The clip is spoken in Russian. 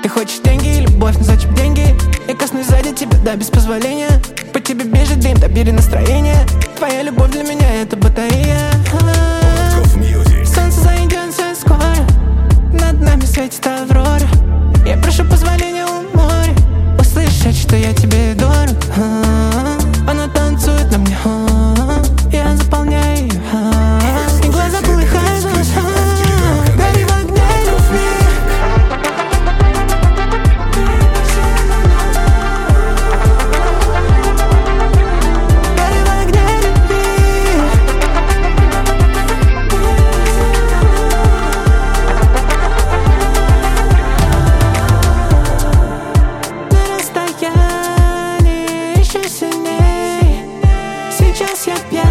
Ты хочешь деньги и любовь, но зачем деньги? Я коснусь сзади тебя, да, без позволения. По тебе бежит дым, добили настроение. Твоя любовь для меня это батарея. Солнце зайдет все скоро, над нами светит аврора. Я прошу позволения у моря услышать, что я тебе дорог. Она танцует на мне, я заполняю ее, и глаза полыхают, гори в огне любви. Гори в огне любви. На расстоянии еще сильней. Сейчас я пьян.